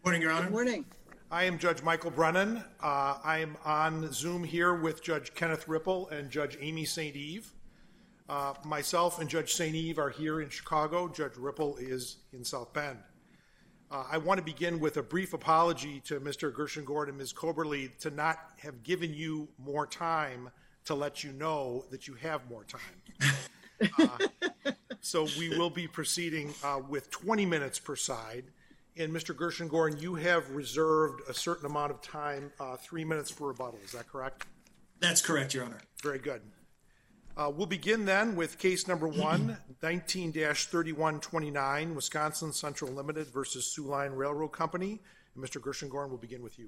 Morning, Your Honor. Good morning. I am Judge Michael Brennan. I am on Zoom here with Judge Kenneth Ripple and Judge Amy St. Eve. Myself and Judge St. Eve are here in Chicago. Judge Ripple is in South Bend. I want to begin with a brief apology to Mr. Gershengorn and Ms. Koberly to not have given you more time to let you know that you have more time. So we will be proceeding with 20 minutes per side. And Mr. Gershengorn, you have reserved a certain amount of time, 3 minutes for rebuttal. Is that correct? That's correct, Your Honor. Very good. We'll begin then with case number 19-3129, Wisconsin Central Limited versus Soo Line Railroad Company. And Mr. Gershengorn, we'll begin with you.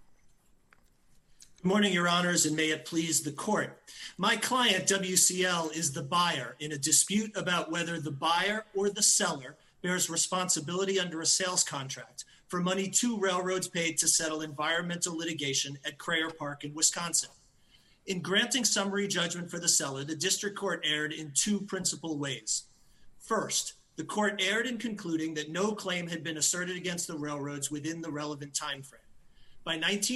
Good morning, Your Honors, and may it please the court. My client, WCL, is the buyer in a dispute about whether the buyer or the seller bears responsibility under a sales contract for money two railroads paid to settle environmental litigation at Crayer Park in Wisconsin. In granting summary judgment for the seller, the district court erred in two principal ways. First, the court erred in concluding that no claim had been asserted against the railroads within the relevant time frame. By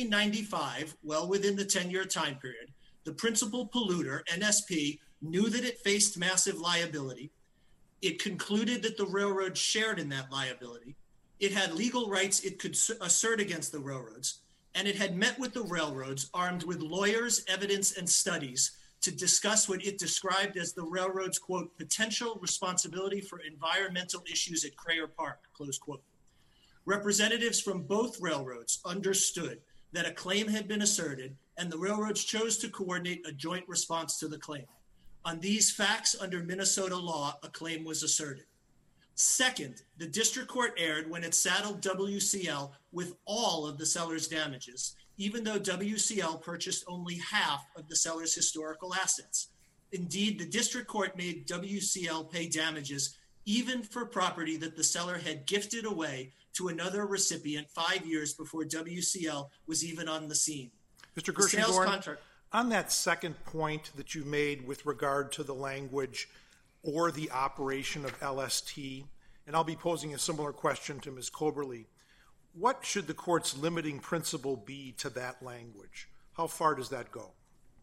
1995, well within the 10-year time period, the principal polluter, NSP, knew that it faced massive liability. It concluded that the railroad shared in that liability. It had legal rights it could assert against the railroads, and it had met with the railroads armed with lawyers, evidence, and studies to discuss what it described as the railroad's, quote, potential responsibility for environmental issues at Crayer Park, close quote. Representatives from both railroads understood that a claim had been asserted, and the railroads chose to coordinate a joint response to the claim. On these facts, under Minnesota law, a claim was asserted. Second, the district court erred when it saddled WCL with all of the seller's damages, even though WCL purchased only half of the seller's historical assets. Indeed, the district court made WCL pay damages even for property that the seller had gifted away to another recipient 5 years before WCL was even on the scene. Mr. Gershengorn, on that second point that you made with regard to the language or the operation of LST, and I'll be posing a similar question to Ms. Koberly, what should the court's limiting principle be to that language? How far does that go?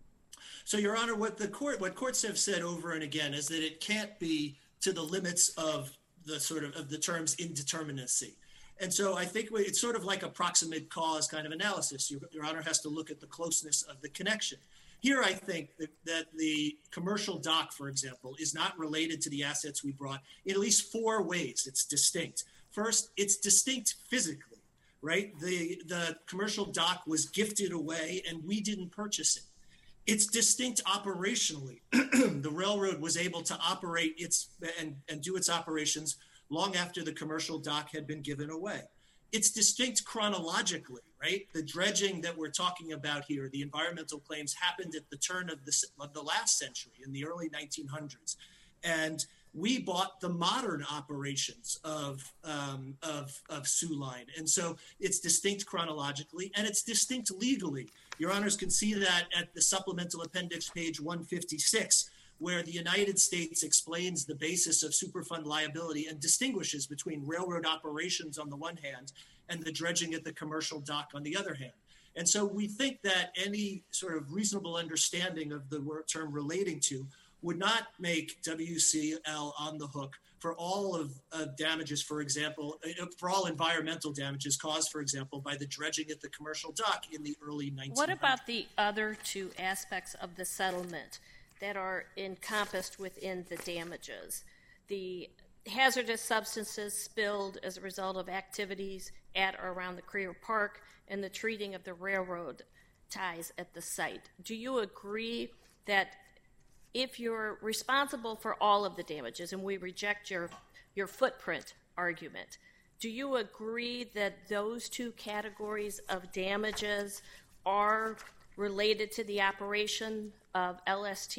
So, Your Honor, what courts have said over and again is that it can't be to the limits of the the terms indeterminacy. And so I think it's sort of like a proximate cause kind of analysis. Your Honor has to look at the closeness of the connection. Here, I think that the commercial dock, for example, is not related to the assets we brought in at least four ways. It's distinct. First, it's distinct physically, right? The commercial dock was gifted away and we didn't purchase it. It's distinct operationally. The railroad was able to operate and do its operations long after the commercial dock had been given away. It's distinct chronologically, right? The dredging that we're talking about here, the environmental claims, happened at the turn of the last century, in the early 1900s. And we bought the modern operations of Soo Line. And so it's distinct chronologically and it's distinct legally. Your Honors can see that at the supplemental appendix, page 156, where the United States explains the basis of Superfund liability and distinguishes between railroad operations on the one hand and the dredging at the commercial dock on the other hand. And so we think that any sort of reasonable understanding of the term relating to would not make WCL on the hook for all of damages, for example, for all environmental damages caused, for example, by the dredging at the commercial dock in the early 1900s. What about the other two aspects of the settlement that are encompassed within the damages? The hazardous substances spilled as a result of activities at or around the Crayer Park and the treating of the railroad ties at the site. Do you agree that if you're responsible for all of the damages, and we reject your footprint argument, do you agree that those two categories of damages are related to the operation of LST?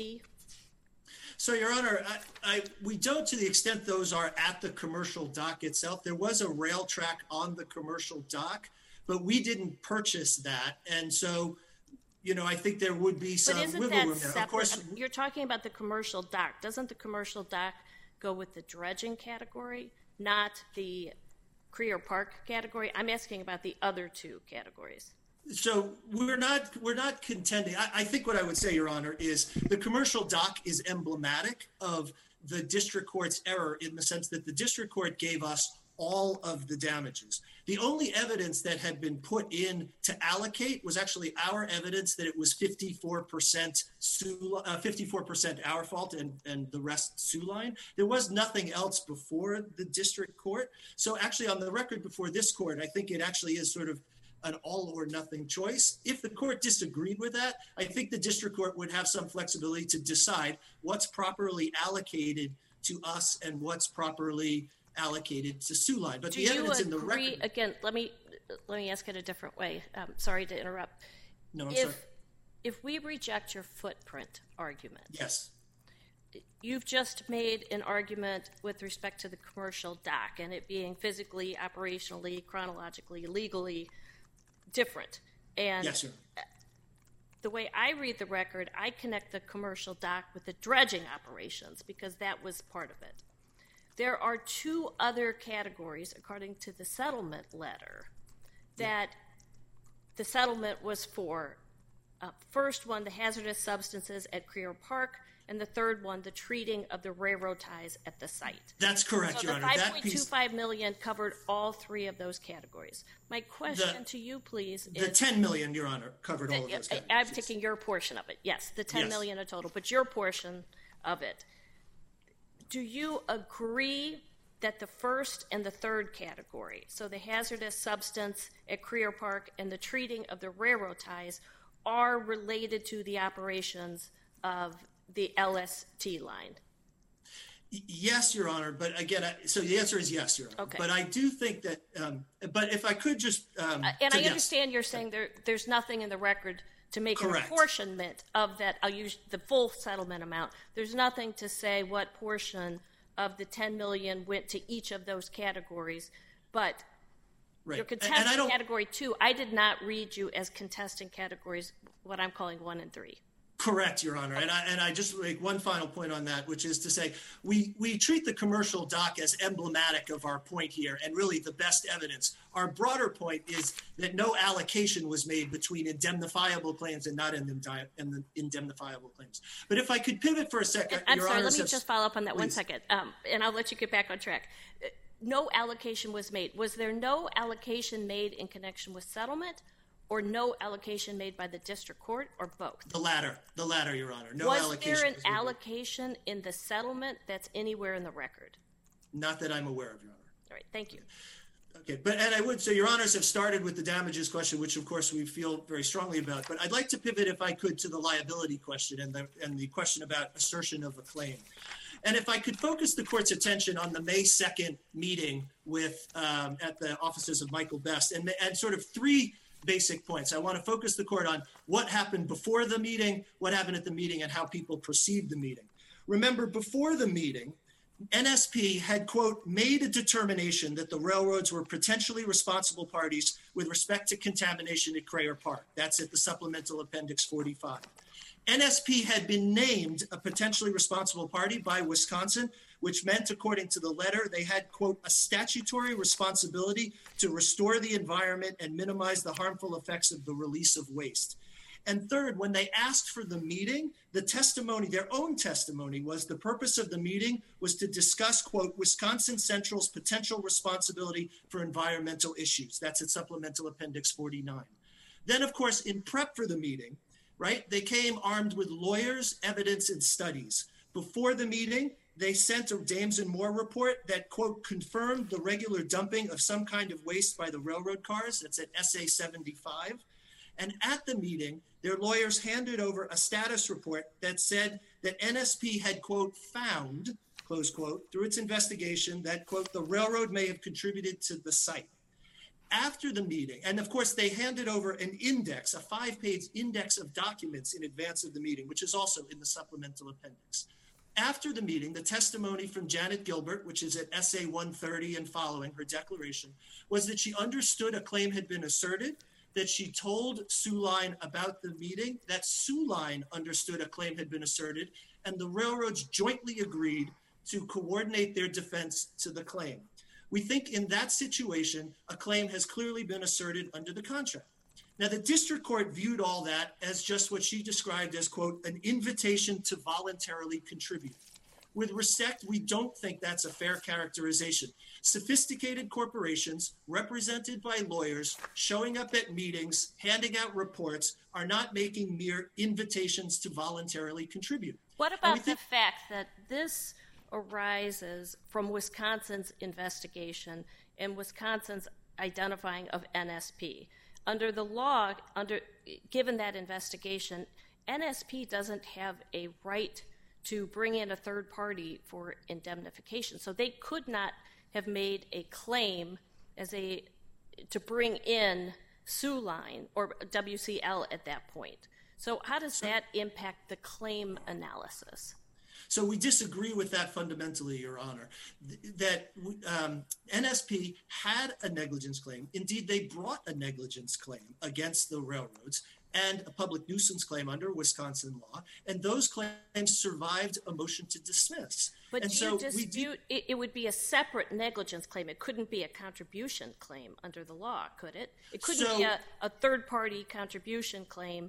So, Your Honor, we don't to the extent those are at the commercial dock itself. There was a rail track on the commercial dock, but we didn't purchase that. And so, you know, I think there would be some wiggle room there. Separate? Of course, you're talking about the commercial dock. Doesn't the commercial dock go with the dredging category, not the Creer Park category. I'm asking about the other two categories. So we're not contending. I think what I would say, Your Honor, is the commercial dock is emblematic of the district court's error in the sense that the district court gave us all of the damages. The only evidence that had been put in to allocate was actually our evidence that it was 54% our fault and the rest Soo Line. There was nothing else before the district court. So actually on the record before this court, I think it actually is sort of an all or nothing choice. If the court disagreed with that, I think the district court would have some flexibility to decide what's properly allocated to us and what's properly allocated to Soo Line. But the evidence in the record... Again, let me ask it a different way. Sorry to interrupt. No, I'm sorry. If we reject your footprint argument... Yes. You've just made an argument with respect to the commercial dock and it being physically, operationally, chronologically, legally different. And yes, sir. The way I read the record, I connect the commercial dock with the dredging operations because that was part of it. There are two other categories, according to the settlement letter, that the settlement was for. First one, the hazardous substances at Creer Park, and the third one, the treating of the railroad ties at the site. That's correct, so Your Honor. The $5.25 million covered all three of those categories. My question to you, please, is... The $10 million, Your Honor, covered all of those categories. I'm taking your portion of it. Yes, the $10 million in total, but your portion of it. Do you agree that the first and the third category, so the hazardous substance at Creer Park and the treating of the railroad ties, are related to the operations of the LST line? Yes, Your Honor, but again, so the answer is yes, Your Honor. Okay. But I do think that, but if I could just... and I understand you're saying there's nothing in the record to make an apportionment of that. I'll use the full settlement amount. There's nothing to say what portion of the $10 million went to each of those categories, but your contesting category 2, I did not read you as contesting categories, what I'm calling 1 and 3. Correct, Your Honor. And I just make one final point on that, which is to say we treat the commercial dock as emblematic of our point here and really the best evidence. Our broader point is that no allocation was made between indemnifiable claims and not indemnifiable claims. But if I could pivot for a second, I'm sorry, let me just follow up on that 1 second, and I'll let you get back on track. No allocation was made. Was there no allocation made in connection with settlement, or no allocation made by the district court, or both? The latter, Your Honor. No was allocation. There an allocation in the settlement that's anywhere in the record? Not that I'm aware of, Your Honor. All right, thank you. Okay, and I would say Your Honors have started with the damages question, which of course we feel very strongly about, but I'd like to pivot, if I could, to the liability question and the question about assertion of a claim. And if I could focus the court's attention on the May 2nd meeting with at the offices of Michael Best and sort of three basic points. I want to focus the court on what happened before the meeting, what happened at the meeting, and how people perceived the meeting. Remember, before the meeting, NSP had, quote, made a determination that the railroads were potentially responsible parties with respect to contamination at Creer Park. That's at the Supplemental Appendix 45. NSP had been named a potentially responsible party by Wisconsin, which meant, according to the letter, they had, quote, a statutory responsibility to restore the environment and minimize the harmful effects of the release of waste. And third, when they asked for the meeting, the testimony, their own testimony, was the purpose of the meeting was to discuss, quote, Wisconsin Central's potential responsibility for environmental issues. That's at Supplemental Appendix 49. Then, of course, in prep for the meeting, right, they came armed with lawyers, evidence, and studies. Before the meeting, they sent a Dames and Moore report that, quote, confirmed the regular dumping of some kind of waste by the railroad cars. That's at SA 75. And at the meeting, their lawyers handed over a status report that said that NSP had, quote, found, close quote, through its investigation that, quote, the railroad may have contributed to the site. After the meeting, and of course they handed over an index, a 5-page index of documents in advance of the meeting, which is also in the supplemental appendix. After the meeting, the testimony from Janet Gilbert, which is at SA 130 and following her declaration, was that she understood a claim had been asserted, that she told Soo Line about the meeting, that Soo Line understood a claim had been asserted, and the railroads jointly agreed to coordinate their defense to the claim. We think in that situation, a claim has clearly been asserted under the contract. Now, the district court viewed all that as just what she described as, quote, an invitation to voluntarily contribute. With respect, we don't think that's a fair characterization. Sophisticated corporations represented by lawyers showing up at meetings, handing out reports, are not making mere invitations to voluntarily contribute. What about the fact that this arises from Wisconsin's investigation and Wisconsin's identifying of NSP? Under the law, given that investigation, NSP doesn't have a right to bring in a third party for indemnification. So they could not have made a claim to bring in Soo Line or WCL at that point. So how does that impact the claim analysis? So we disagree with that fundamentally, Your Honor, that NSP had a negligence claim. Indeed, they brought a negligence claim against the railroads and a public nuisance claim under Wisconsin law, and those claims survived a motion to dismiss. But and do you dispute it would be a separate negligence claim? It couldn't be a contribution claim under the law, could it? It couldn't be a third-party contribution claim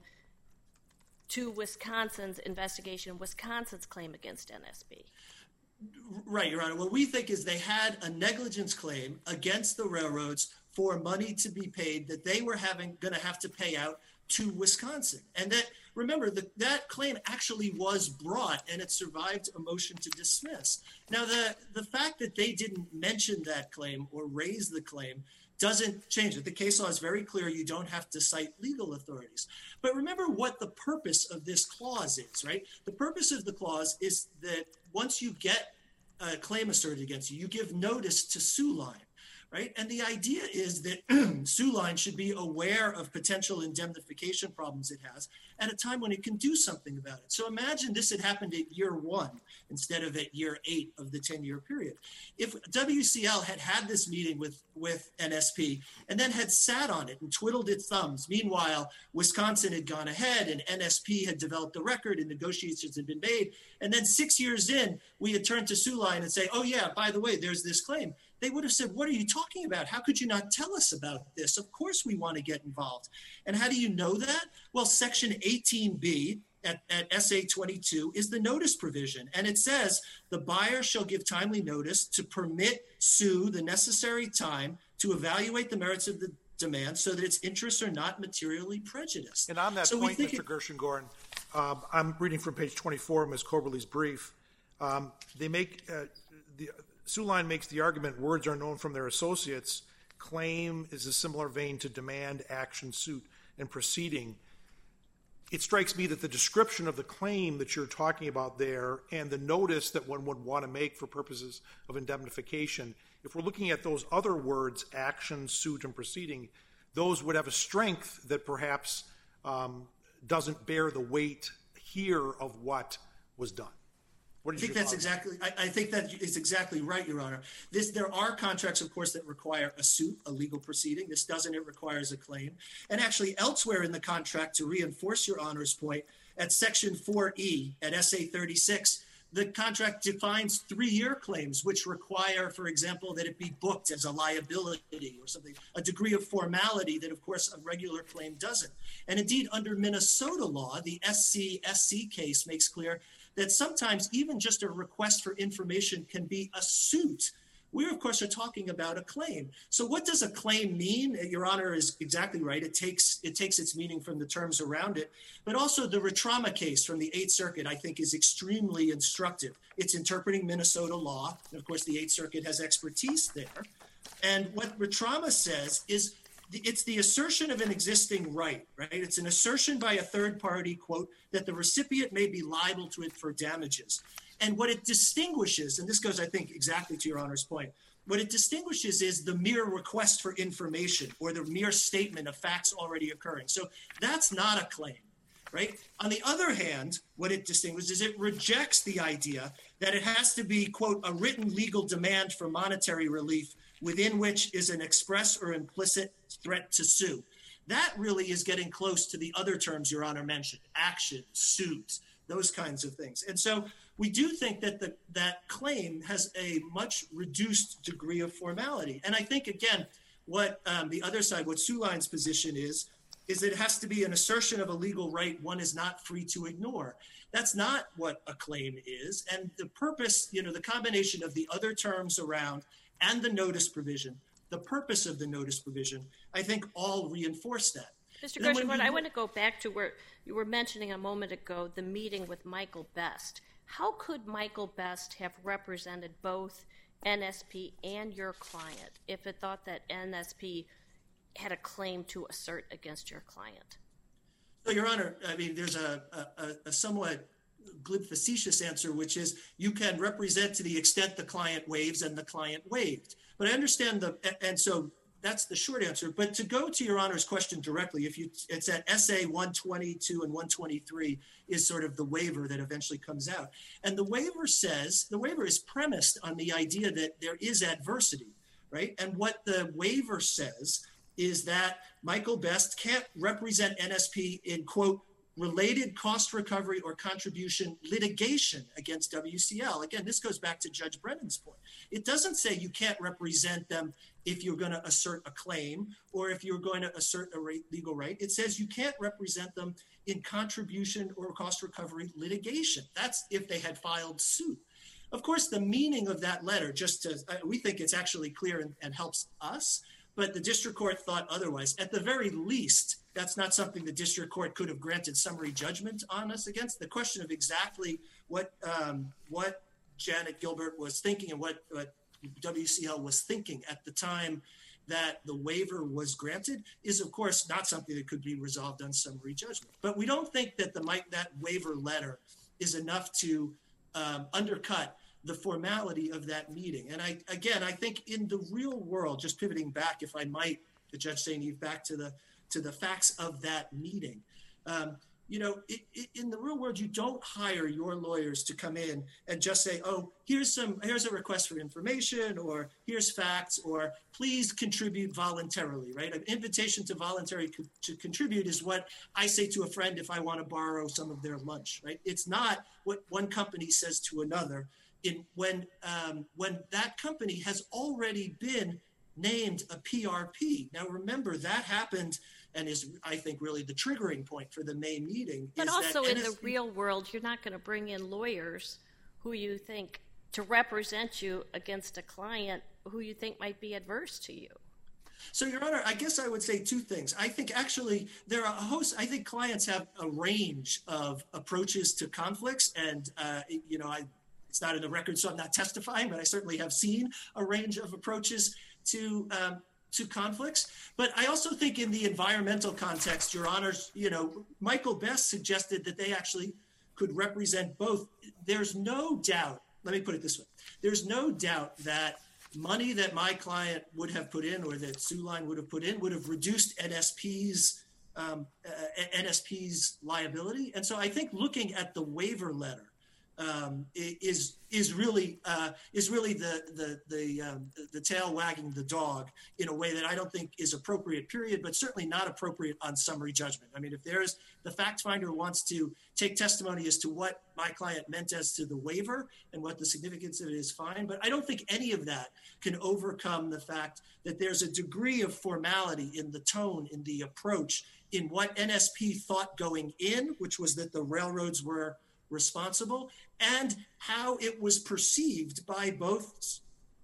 to Wisconsin's investigation, Wisconsin's claim against NSP. Right, Your Honor. What we think is they had a negligence claim against the railroads for money to be paid that they were going to have to pay out to Wisconsin. And that, remember, that claim actually was brought and it survived a motion to dismiss. Now, the fact that they didn't mention that claim or raise the claim doesn't change it. The case law is very clear. You don't have to cite legal authorities. But remember what the purpose of this clause is, right? The purpose of the clause is that once you get a claim asserted against you, you give notice to Soo Line, right? And the idea is that Soo Line should be aware of potential indemnification problems it has at a time when it can do something about it. So imagine this had happened at year 1 instead of at year 8 of the 10-year period. If WCL had had this meeting with NSP and then had sat on it and twiddled its thumbs, meanwhile, Wisconsin had gone ahead and NSP had developed a record and negotiations had been made, and then 6 years in, we had turned to Soo Line and say, oh yeah, by the way, there's this claim. They would have said, what are you talking about? How could you not tell us about this? Of course we want to get involved. And how do you know that? Well, Section 18B at SA 22 is the notice provision. And it says the buyer shall give timely notice to permit Soo the necessary time to evaluate the merits of the demand so that its interests are not materially prejudiced. And on that point, Mr. Gershengorn, I'm reading from page 24 of Ms. Coberly's brief. Soo Line makes the argument words are known from their associates. Claim is a similar vein to demand, action, suit, and proceeding. It strikes me that the description of the claim that you're talking about there and the notice that one would want to make for purposes of indemnification, if we're looking at those other words, action, suit, and proceeding, those would have a strength that perhaps doesn't bear the weight here of what was done. I think that is exactly right, Your Honor. There are contracts, of course, that require a suit, a legal proceeding. This doesn't. It requires a claim. And actually, elsewhere in the contract, to reinforce Your Honor's point, at Section 4E at SA 36, the contract defines 3-year claims, which require, for example, that it be booked as a liability or something, a degree of formality that, of course, a regular claim doesn't. And indeed, under Minnesota law, the SC case makes clear that sometimes even just a request for information can be a suit. We, of course, are talking about a claim. So what does a claim mean? Your Honor is exactly right. It takes its meaning from the terms around it. But also the Retrama case from the Eighth Circuit, I think, is extremely instructive. It's interpreting Minnesota law. And, of course, the Eighth Circuit has expertise there. And what Retrama says is it's the assertion of an existing right? It's an assertion by a third party, quote, that the recipient may be liable to it for damages. And what it distinguishes, and this goes, I think, exactly to Your Honor's point, what it distinguishes is the mere request for information or the mere statement of facts already occurring. So that's not a claim, right? On the other hand, what it distinguishes is it rejects the idea that it has to be, quote, a written legal demand for monetary relief within which is an express or implicit threat to sue. That really is getting close to the other terms Your Honor mentioned, action, suit, those kinds of things. And so we do think that that claim has a much reduced degree of formality. And I think, again, what the other side, what Sue Line's position is it has to be an assertion of a legal right one is not free to ignore. That's not what a claim is. And the purpose, the combination of the other terms around and the notice provision, the purpose of the notice provision, I think all reinforce that. Mr. Gershengorn, I want to go back to where you were mentioning a moment ago the meeting with Michael Best. How could Michael Best have represented both NSP and your client if it thought that NSP had a claim to assert against your client? So, Your Honor, I mean, there's a somewhat glib, facetious answer, which is you can represent to the extent the client waives and the client waived. But I understand and so that's the short answer. But to go to Your Honor's question directly, it's at SA 122 and 123 is sort of the waiver that eventually comes out. And the waiver is premised on the idea that there is adversity, right? And what the waiver says is that Michael Best can't represent NSP in, quote, related cost recovery or contribution litigation against WCL. Again, this goes back to Judge Brennan's point. It doesn't say you can't represent them if you're going to assert a claim or if you're going to assert a legal right. It says you can't represent them in contribution or cost recovery litigation. That's if they had filed suit. Of course, the meaning of that letter, we think it's actually clear and helps us, but the district court thought otherwise. At the very least, that's not something the district court could have granted summary judgment on us against. The question of exactly what Janet Gilbert was thinking and what WCL was thinking at the time that the waiver was granted is, of course, not something that could be resolved on summary judgment. But we don't think that that waiver letter is enough to undercut the formality of that meeting. And I think in the real world, just pivoting back, if I might, to Judge St. Eve, back to the facts of that meeting. In the real world, you don't hire your lawyers to come in and just say, oh, here's a request for information, or here's facts, or please contribute voluntarily, right? An invitation to to contribute is what I say to a friend if I want to borrow some of their lunch, right? It's not what one company says to another when that company has already been named a PRP. Now, remember, that happened and is, I think, really the triggering point for the May meeting. But also in the real world, you're not going to bring in lawyers who you think to represent you against a client who you think might be adverse to you. So, Your Honor, I guess I would say two things. I think actually there are I think clients have a range of approaches to conflicts, and it's not in the record, so I'm not testifying, but I certainly have seen a range of approaches to conflicts. But I also think in the environmental context, Your Honors, Michael Best suggested that they actually could represent both. There's no doubt, let me put it this way, there's no doubt that money that my client would have put in or that Sue Line would have put in would have reduced NSP's liability. And so I think looking at the waiver letter is really the tail wagging the dog in a way that I don't think is appropriate, period, but certainly not appropriate on summary judgment. I mean, if there's the fact finder wants to take testimony as to what my client meant as to the waiver and what the significance of it is, fine. But I don't think any of that can overcome the fact that there's a degree of formality in the tone, in the approach, in what NSP thought going in, which was that the railroads were responsible, and how it was perceived by both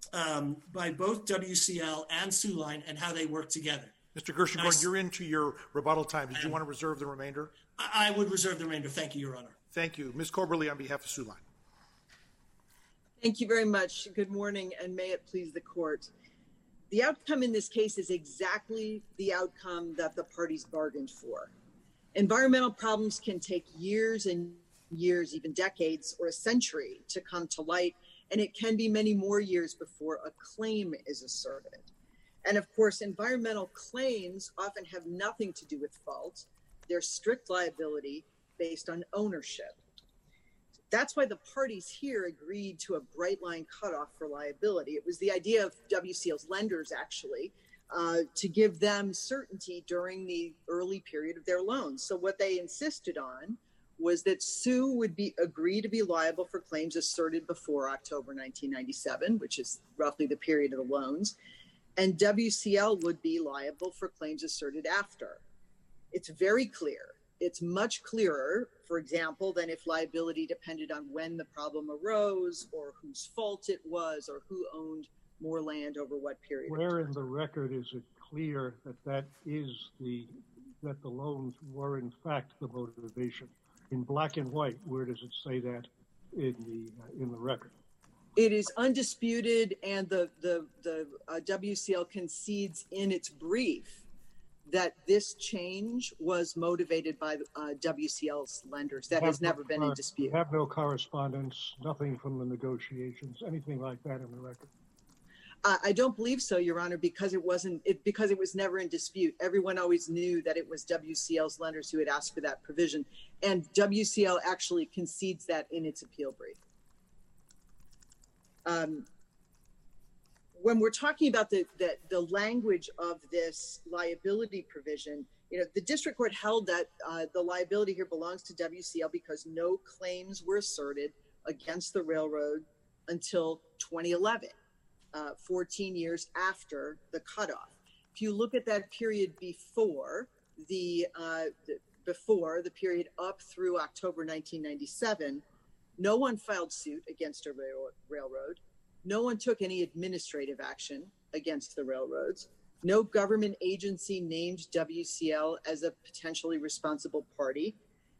WCL and Sue Line and how they work together. Mr. Gershengorn, you're into your rebuttal time. Did you want to reserve the remainder? I would reserve the remainder. Thank you, Your Honor. Thank you. Ms. Coberly on behalf of Sue Line. Thank you very much. Good morning, and may it please the court. The outcome in this case is exactly the outcome that the parties bargained for. Environmental problems can take years and years, even decades or a century to come to light, and it can be many more years before a claim is asserted. And of course, environmental claims often have nothing to do with fault. They're strict liability based on ownership. That's why the parties here agreed to a bright line cutoff for liability. It was the idea of WCL's lenders, actually, to give them certainty during the early period of their loans. So what they insisted on was that Sue would agree to be liable for claims asserted before October 1997, which is roughly the period of the loans, and WCL would be liable for claims asserted after. It's very clear. It's much clearer, for example, than if liability depended on when the problem arose or whose fault it was or who owned more land over what period. Where in the record is it clear that the loans were in fact the motivation? In black and white, where does it say that in the record? It is undisputed, and the WCL concedes in its brief that this change was motivated by WCL's lenders. That has never been in dispute. You have no correspondence, nothing from the negotiations, anything like that in the record? I don't believe so, Your Honor, because it was never in dispute. Everyone always knew that it was WCL's lenders who had asked for that provision, and WCL actually concedes that in its appeal brief. When we're talking about the language of this liability provision, the district court held that the liability here belongs to WCL because no claims were asserted against the railroad until 2011, 14 years after the cutoff. If you look at that period before the period up through October 1997, no one filed suit against a railroad. No one took any administrative action against the railroads. No government agency named WCL as a potentially responsible party.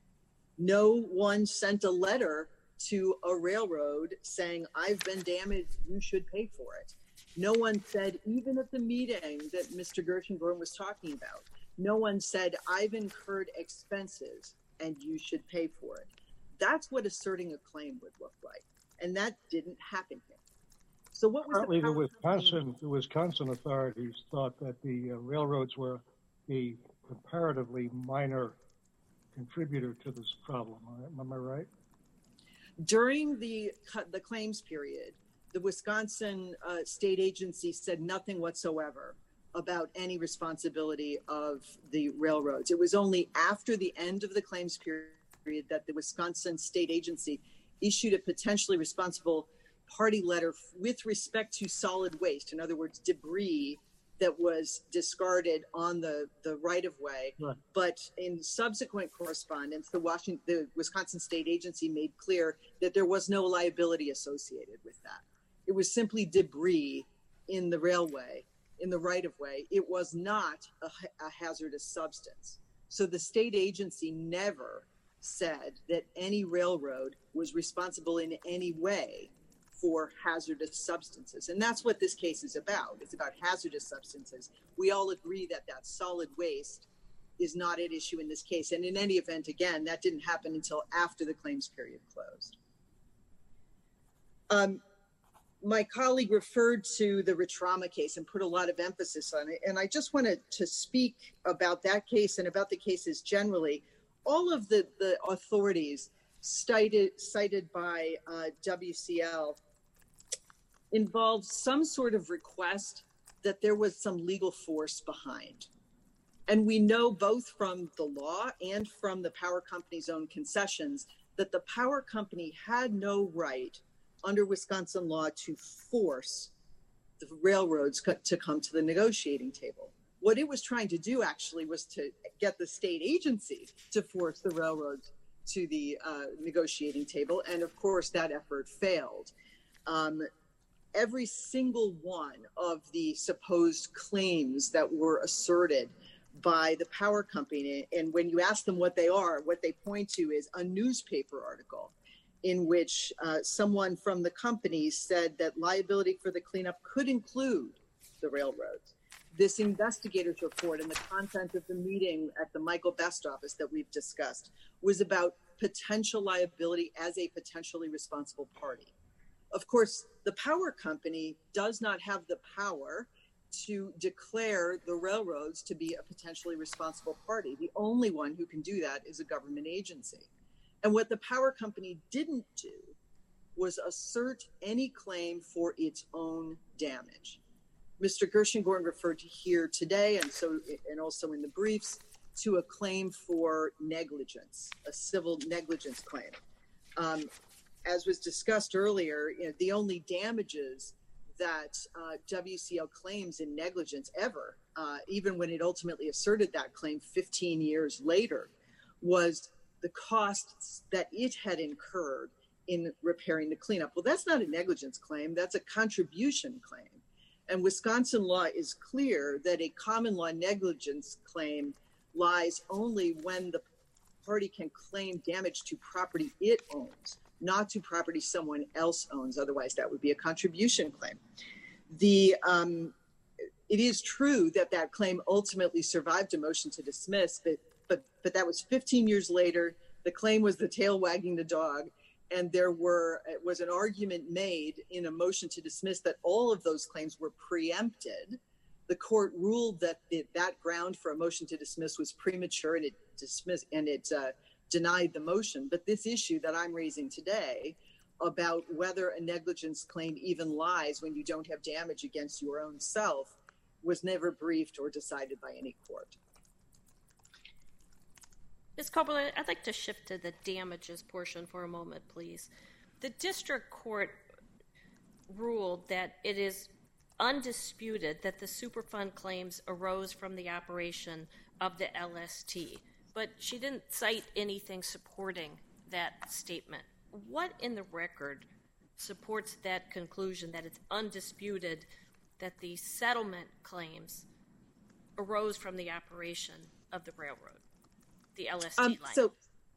No one sent a letter to a railroad saying, I've been damaged, you should pay for it. No one said, even at the meeting that Mr. Gershengorn was talking about, no one said, I've incurred expenses and you should pay for it. That's what asserting a claim would look like. And that didn't happen here. So what was the Wisconsin authorities thought that the railroads were a comparatively minor contributor to this problem. Am I right? During the claims period, the Wisconsin state agency said nothing whatsoever about any responsibility of the railroads. It was only after the end of the claims period that the Wisconsin state agency issued a potentially responsible party letter with respect to solid waste, in other words, debris that was discarded on the right-of-way. Right. But in subsequent correspondence, the Wisconsin state agency made clear that there was no liability associated with that. It was simply debris in the railway, in the right-of-way. It was not a hazardous substance. So the state agency never said that any railroad was responsible in any way for hazardous substances. And that's what this case is about. It's about hazardous substances. We all agree that that solid waste is not at issue in this case. And in any event, again, that didn't happen until after the claims period closed. My colleague referred to the Ritrama case and put a lot of emphasis on it. And I just wanted to speak about that case and about the cases generally. All of the authorities cited by WCL involved some sort of request that there was some legal force behind. And we know both from the law and from the power company's own concessions that the power company had no right under Wisconsin law to force the railroads to come to the negotiating table. What it was trying to do actually was to get the state agency to force the railroads to the negotiating table. And of course, that effort failed. Every single one of the supposed claims that were asserted by the power company, and when you ask them what they are, what they point to is a newspaper article in which someone from the company said that liability for the cleanup could include the railroads. This investigator's report and the content of the meeting at the Michael Best office that we've discussed was about potential liability as a potentially responsible party. Of course, the power company does not have the power to declare the railroads to be a potentially responsible party. The only one who can do that is a government agency. And what the power company didn't do was assert any claim for its own damage. Mr. Gershengorn referred to here today, and also in the briefs, to a claim for negligence, a civil negligence claim. As was discussed earlier, the only damages that WCL claims in negligence ever, even when it ultimately asserted that claim 15 years later, was the costs that it had incurred in repairing the cleanup. Well, that's not a negligence claim, that's a contribution claim. And Wisconsin law is clear that a common law negligence claim lies only when the party can claim damage to property it owns, not to property someone else owns. Otherwise, that would be a contribution claim. It is true that that claim ultimately survived a motion to dismiss, but that was 15 years later. The claim was the tail wagging the dog, and it was an argument made in a motion to dismiss that all of those claims were preempted. The court ruled that that ground for a motion to dismiss was premature, and it denied the motion. But this issue that I'm raising today about whether a negligence claim even lies when you don't have damage against your own self was never briefed or decided by any court. Ms. Koberler, I'd like to shift to the damages portion for a moment, please. The district court ruled that it is undisputed that the Superfund claims arose from the operation of the LST, but she didn't cite anything supporting that statement. What in the record supports that conclusion that it's undisputed that the settlement claims arose from the operation of the railroad, the LST line? So,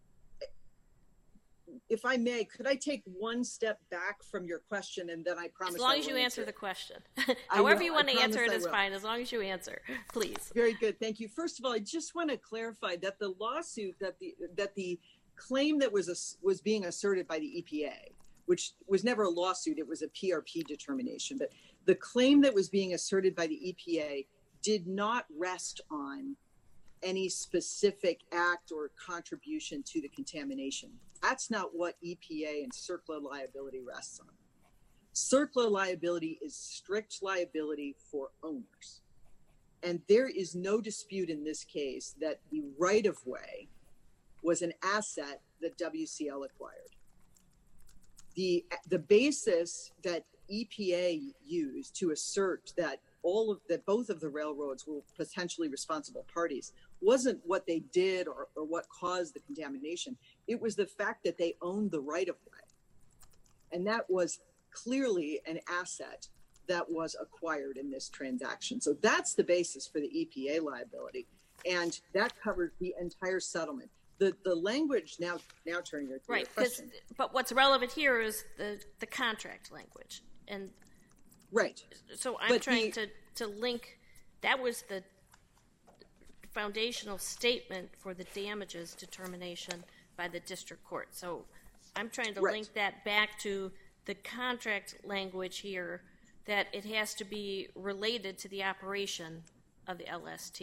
if I may, could I take one step back from your question, and then I promise. As long as you answer the question. However you want to answer it is fine, as long as you answer, please. Very good, thank you. First of all, I just want to clarify that the lawsuit, that the claim that was being asserted by the EPA, which was never a lawsuit, it was a PRP determination, but the claim that was being asserted by the EPA did not rest on any specific act or contribution to the contamination. That's not what EPA and CERCLA liability rests on. CERCLA liability is strict liability for owners. And there is no dispute in this case that the right-of-way was an asset that WCL acquired. The basis that EPA used to assert that both of the railroads were potentially responsible parties wasn't what they did or what caused the contamination. It was the fact that they owned the right-of-way. And that was clearly an asset that was acquired in this transaction. So that's the basis for the EPA liability. And that covers the entire settlement. The language, now turning to your question. But what's relevant here is the contract language. And right. So I'm trying to link, that was the foundational statement for the damages determination by the district court. So I'm trying to link that back to the contract language here, that it has to be related to the operation of the LST.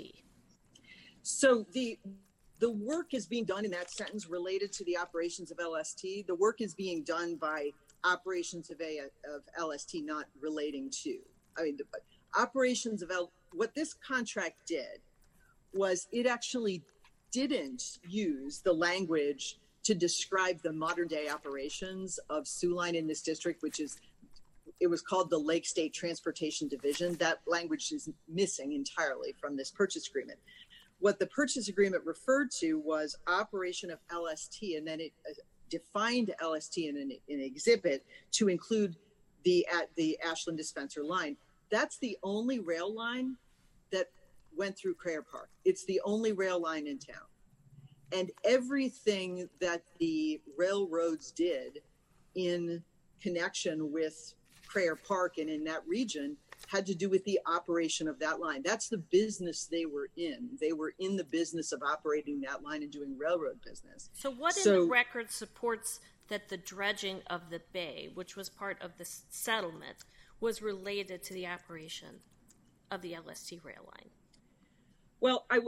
So the work is being done in that sentence related to the operations of LST. The work is being done by operations of LST, not relating to. I mean, the operations of what this contract did was it actually didn't use the language to describe the modern day operations of Soo Line in this district, it was called the Lake State Transportation Division. That language is missing entirely from this purchase agreement. What the purchase agreement referred to was operation of LST, and then it defined LST in an exhibit to include the Ashland dispenser line. That's the only rail line that went through Crayer Park. It's the only rail line in town. And everything that the railroads did in connection with Crayer Park and in that region had to do with the operation of that line. That's the business they were in. They were in the business of operating that line and doing railroad business. So what in the record supports that the dredging of the bay, which was part of the settlement, was related to the operation of the LST rail line? Well, I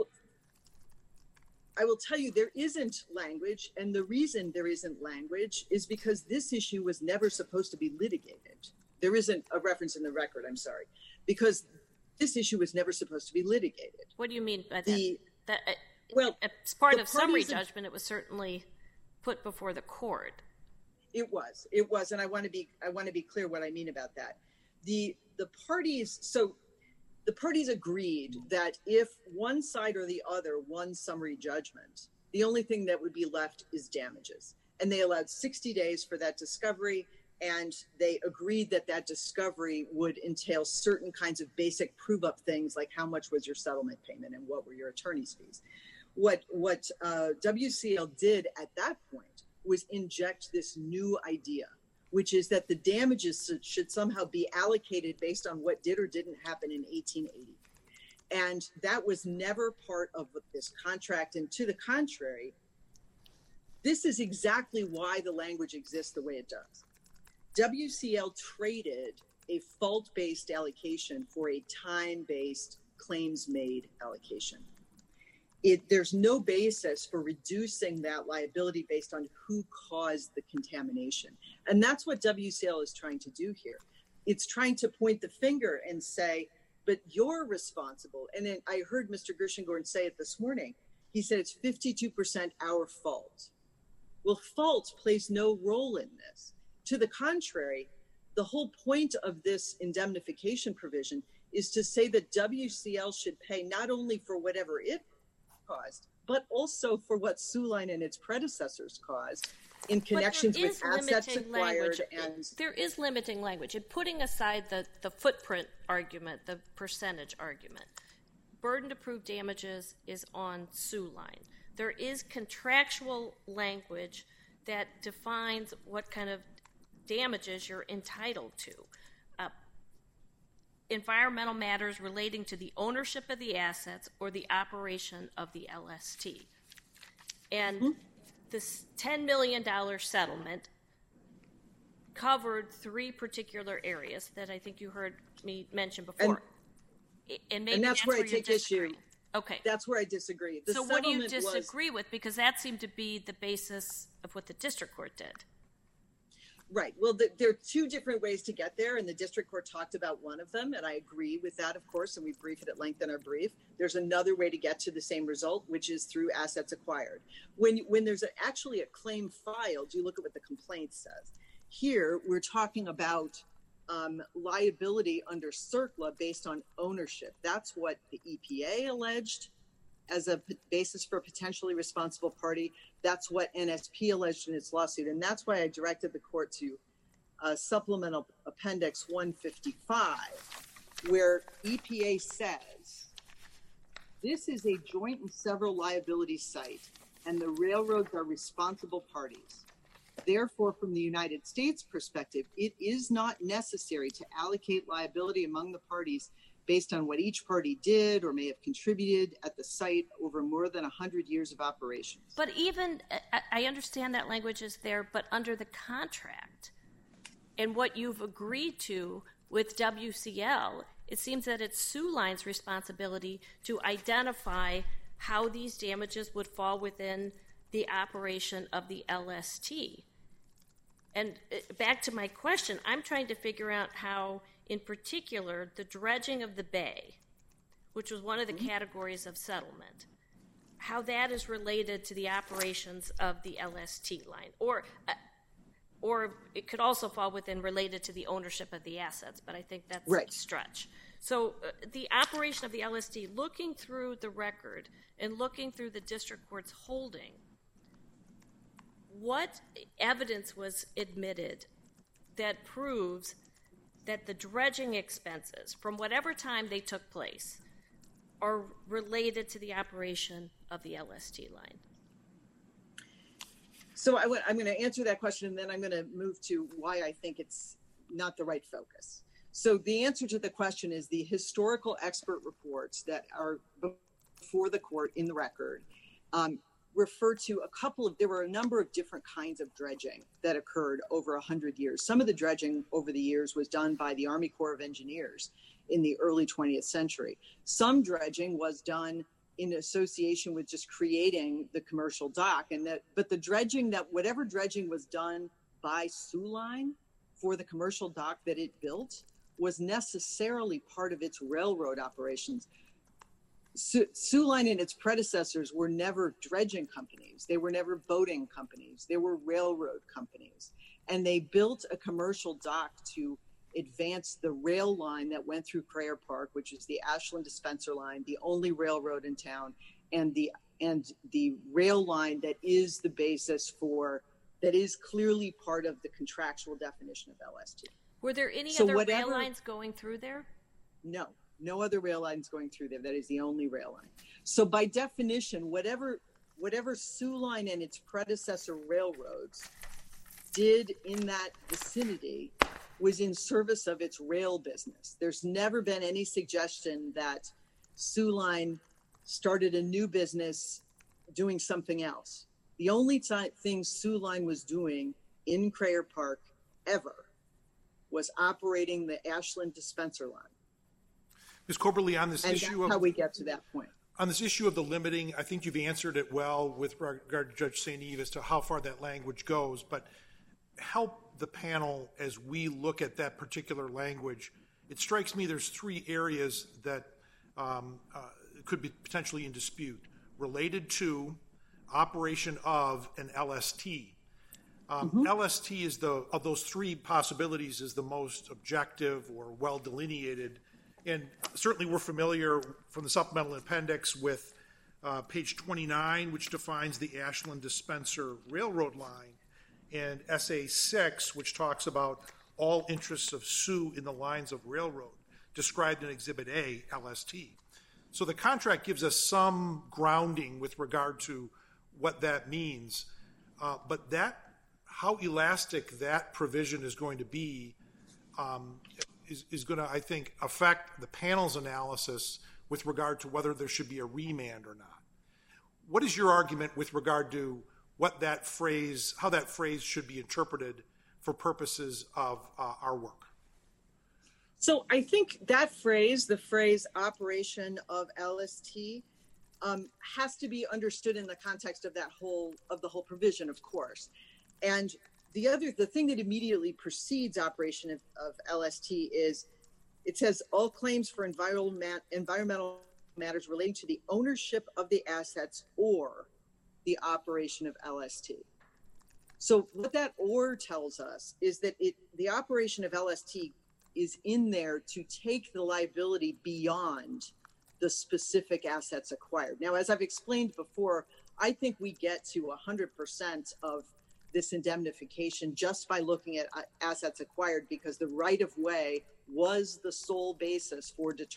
will tell you there isn't language, and the reason there isn't language is because this issue was never supposed to be litigated. There isn't a reference in the record, I'm sorry, because this issue was never supposed to be litigated. What do you mean by that? Well, as part the of summary parties- judgment, it was certainly put before the court. It was, and I want to be clear what I mean about that. The parties agreed that if one side or the other won summary judgment, the only thing that would be left is damages. And they allowed 60 days for that discovery, and they agreed that that discovery would entail certain kinds of basic prove-up things, like how much was your settlement payment and what were your attorney's fees. What WCL did at that point was inject this new idea, which is that the damages should somehow be allocated based on what did or didn't happen in 1880. And that was never part of this contract. And to the contrary, this is exactly why the language exists the way it does. WCL traded a fault-based allocation for a time-based claims-made allocation. There's no basis for reducing that liability based on who caused the contamination. And that's what WCL is trying to do here. It's trying to point the finger and say, but you're responsible. And then I heard Mr. Gershengorn say it this morning. He said it's 52% our fault. Well, fault plays no role in this. To the contrary, the whole point of this indemnification provision is to say that WCL should pay not only for whatever it caused, but also for what Soo Line and its predecessors caused in connections with assets acquired. And there is limiting language. And putting aside the footprint argument, the percentage argument, burden to prove damages is on Soo Line. There is contractual language that defines what kind of damages you're entitled to. Environmental matters relating to the ownership of the assets or the operation of the LST. And this $10 million settlement covered three particular areas that I think you heard me mention before. And that's where I take issue. Okay. That's where I disagree. So what do you disagree with? Because that seemed to be the basis of what the district court did. Right. Well, there are two different ways to get there, and the district court talked about one of them, and I agree with that, of course, and we brief it at length in our brief. There's another way to get to the same result, which is through assets acquired. When there's actually a claim filed, you look at what the complaint says. Here, we're talking about liability under CERCLA based on ownership. That's what the EPA alleged as a basis for a potentially responsible party. That's what NSP alleged in its lawsuit. And that's why I directed the court to Supplemental Appendix 155, where EPA says, this is a joint and several liability site, and the railroads are responsible parties. Therefore, from the United States perspective, it is not necessary to allocate liability among the parties based on what each party did or may have contributed at the site over more than 100 years of operations. But even, I understand that language is there, but under the contract and what you've agreed to with WCL, it seems that it's Soo Line's responsibility to identify how these damages would fall within the operation of the LST. And back to my question, I'm trying to figure out how, in particular, the dredging of the bay, which was one of the categories of settlement, how that is related to the operations of the LST line. Or it could also fall within related to the ownership of the assets, but I think that's a stretch. So the operation of the LST, looking through the record and looking through the district court's holding, what evidence was admitted that proves that the dredging expenses, from whatever time they took place, are related to the operation of the LST line? So I'm going to answer that question, and then I'm going to move to why I think it's not the right focus. So the answer to the question is the historical expert reports that are before the court in the record refer to there were a number of different kinds of dredging that occurred over 100 years. Some of the dredging over the years was done by the Army Corps of Engineers in the early 20th century. Some dredging was done in association with just creating the commercial dock, but whatever dredging was done by Soo Line for the commercial dock that it built was necessarily part of its railroad operations. Soo Line and its predecessors were never dredging companies. They were never boating companies. They were railroad companies. And they built a commercial dock to advance the rail line that went through Crayer Park, which is the Ashland Dispenser Line, the only railroad in town, and the rail line that is the basis for, that is clearly part of the contractual definition of LST. Were there any other rail lines going through there? No other rail lines going through there. That is the only rail line. So by definition, whatever Soo Line and its predecessor railroads did in that vicinity was in service of its rail business. There's never been any suggestion that Soo Line started a new business doing something else. The only thing Soo Line was doing in Crayer Park ever was operating the Ashland Dispenser Line. Ms. Koberly, on this and issue that's how we get to that point. On this issue of the limiting, I think you've answered it well with regard to Judge St. Eve as to how far that language goes, but help the panel as we look at that particular language. It strikes me there's three areas that could be potentially in dispute related to operation of an LST. LST is of those three possibilities is the most objective or well delineated. And certainly we're familiar from the supplemental appendix with page 29, which defines the Ashland Dispenser Railroad Line, and SA 6, which talks about all interests of Soo in the lines of railroad, described in Exhibit A, LST. So the contract gives us some grounding with regard to what that means, but how elastic that provision is going to be is going to, I think, affect the panel's analysis with regard to whether there should be a remand or not. What is your argument with regard to what that phrase, how that phrase should be interpreted for purposes of our work? So I think that phrase, the phrase operation of LST, has to be understood in the context of the whole provision, of course. And the thing that immediately precedes operation of LST is it says all claims for environmental matters relating to the ownership of the assets or the operation of LST. So what that or tells us is that the operation of LST is in there to take the liability beyond the specific assets acquired. Now, as I've explained before, I think we get to 100% of this indemnification just by looking at assets acquired, because the right-of-way was the sole basis for the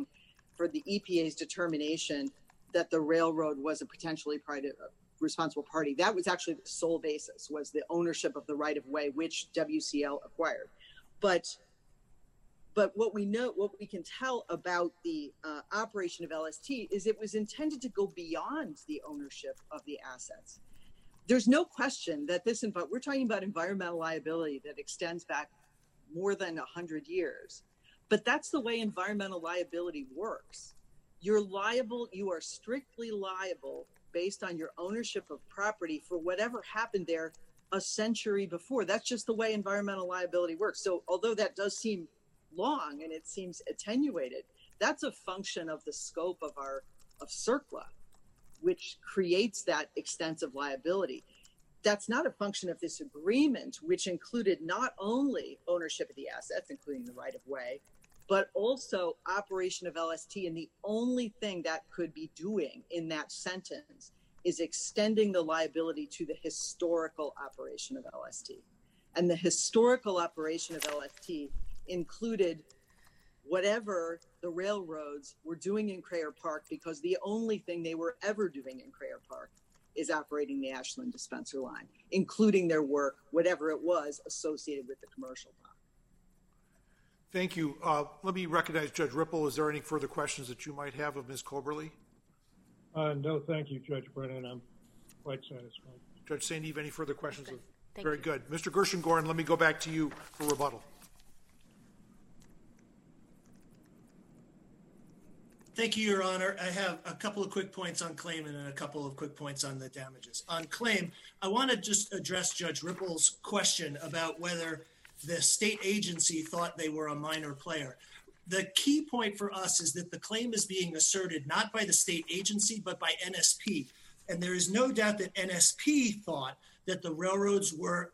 EPA's determination that the railroad was a potentially responsible party. That was actually the sole basis, was the ownership of the right-of-way, which WCL acquired. But what we can tell about the operation of LST is it was intended to go beyond the ownership of the assets. There's no question that we're talking about environmental liability that extends back more than 100 years. But that's the way environmental liability works. You are strictly liable based on your ownership of property for whatever happened there a century before. That's just the way environmental liability works. So although that does seem long and it seems attenuated, that's a function of the scope of CERCLA, which creates that extensive liability. That's not a function of this agreement, which included not only ownership of the assets, including the right-of-way, but also operation of LST. And the only thing that could be doing in that sentence is extending the liability to the historical operation of LST. And the historical operation of LST included whatever the railroads were doing in Crayer Park, because the only thing they were ever doing in Crayer Park is operating the Ashland Dispenser Line, including their work, whatever it was, associated with the commercial dock. Thank you. Let me recognize Judge Ripple. Is there any further questions that you might have of Ms. Koberly? No, thank you, Judge Brennan. I'm quite satisfied. Judge St. Eve, any further questions? Thank Very you. good. Mr. Gershengorn, let me go back to you for rebuttal. Thank you, Your Honor. I have a couple of quick points on claim and then a couple of quick points on the damages. On claim, I want to just address Judge Ripple's question about whether the state agency thought they were a minor player. The key point for us is that the claim is being asserted not by the state agency, but by NSP. And there is no doubt that NSP thought that the railroads were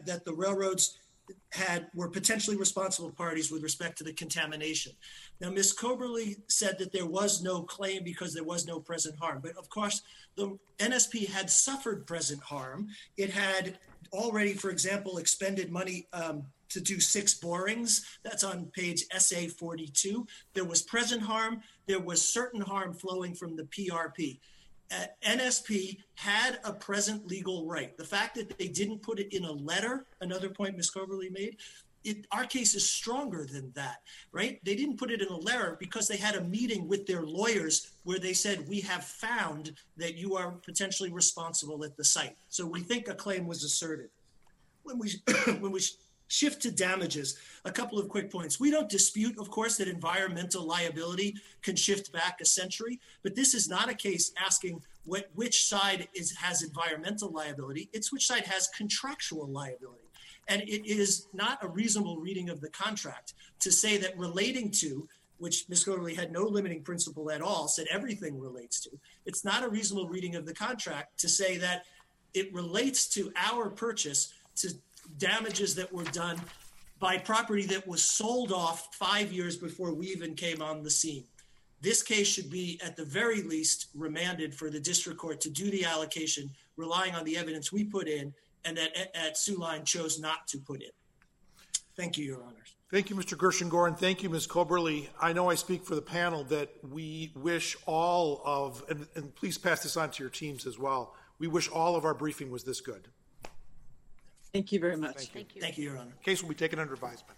were potentially responsible parties with respect to the contamination. Now, Ms. Coberly said that there was no claim because there was no present harm. But of course, the NSP had suffered present harm. It had already, for example, expended money to do 6 borings. That's on page SA 42. There was present harm. There was certain harm flowing from the PRP. NSP had a present legal right. The fact that they didn't put it in a letter, another point Ms. Coberly made, our case is stronger than that, right? They didn't put it in a letter because they had a meeting with their lawyers where they said, we have found that you are potentially responsible at the site. So we think a claim was asserted. When we shift to damages, a couple of quick points. We don't dispute, of course, that environmental liability can shift back a century, but this is not a case asking which side has environmental liability. It's which side has contractual liability. And it is not a reasonable reading of the contract to say that relating to, which Ms. Coberly had no limiting principle at all, said everything relates to. It's not a reasonable reading of the contract to say that it relates to our purchase to damages that were done by property that was sold off 5 years before we even came on the scene. This case should be, at the very least, remanded for the district court to do the allocation, relying on the evidence we put in and that Soo Line chose not to put in. Thank you, Your Honors. Thank you, Mr. Gershengorn. Thank you, Ms. Coberly. I know I speak for the panel that we wish all of, and please pass this on to your teams as well, we wish all of our briefing was this good. Thank you very much. Thank you. Thank you. Thank you, Your Honor. Case will be taken under advisement.